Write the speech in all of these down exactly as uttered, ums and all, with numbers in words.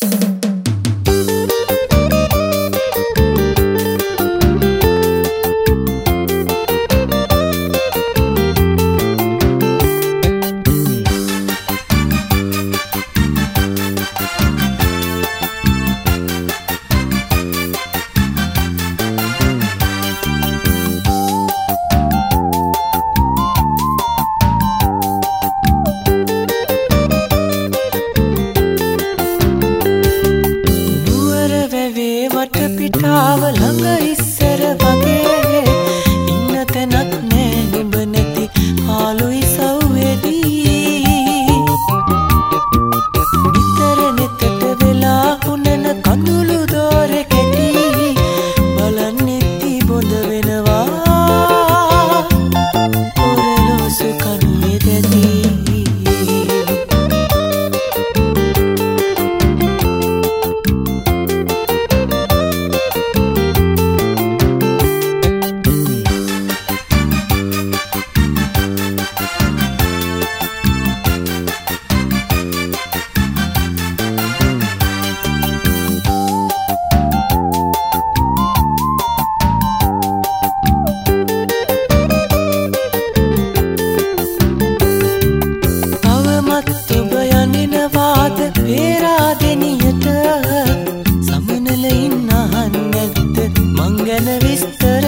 පිටාව ළඟ ඉස්සර වගේ ඉන්න තැනක් නෑ නුඹ නැති පාළුයි සව්වේදී නිතර නෙතට වෙලා උනන කඳුළු දෝරේ කැටි බලන්නෙත්ති බොඳ වෙනවා ඔරලෝසු කණුවේ දැදී පේරාදෙනියට සමනල ඉන්නහන් නැද්ද මං ගැන විස්තර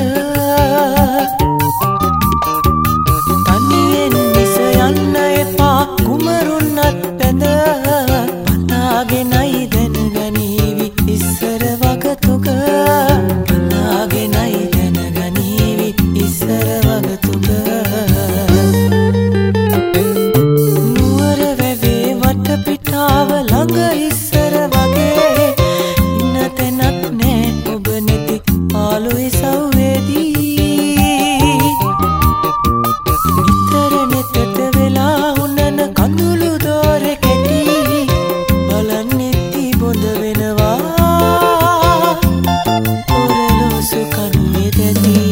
තනියෙන් මිස යන්න එපා කුමරුන්නත් පැඳ පතාගෙනයි දැනගනීවි ඉස්සර වගතුක පතාගෙනයි දැනගනීවි ඉස්සර වගතුක නුවර වැවේ වටපිටාව ළඟ ඉස්සර වගේ ඉන්න තැනක් නෑ ඔබ නැති පාළුයි සව්වේදී නිතර නෙතට වෙලා උනන කඳුළු දෝරේ කැටි බලන්නෙත්ති බොඳ වෙනවා ඔරලෝසු කණුවේ දැදී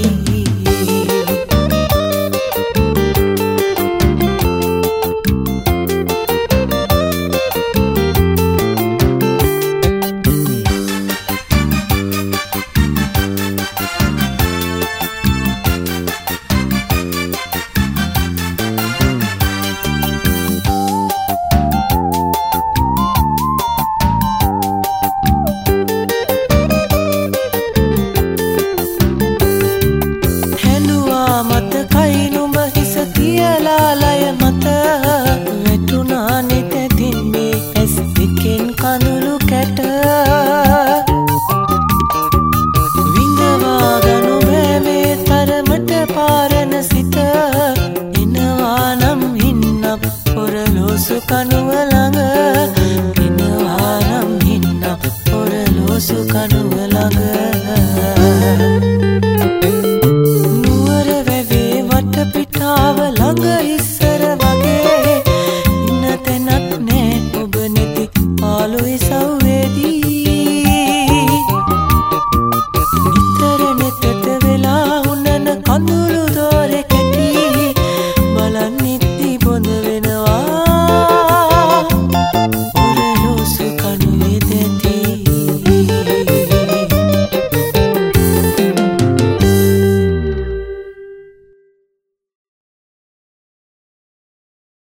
තියලාලය මත වැටුණා නෙතෙතින් මේ ඇස් දෙකෙන් කඳුළු කැට විඳවා ගනු බෑ මේ තරමට පාරන සිත එනවා නම් ඉන්නක් ඔරලෝසු කණුව ළඟ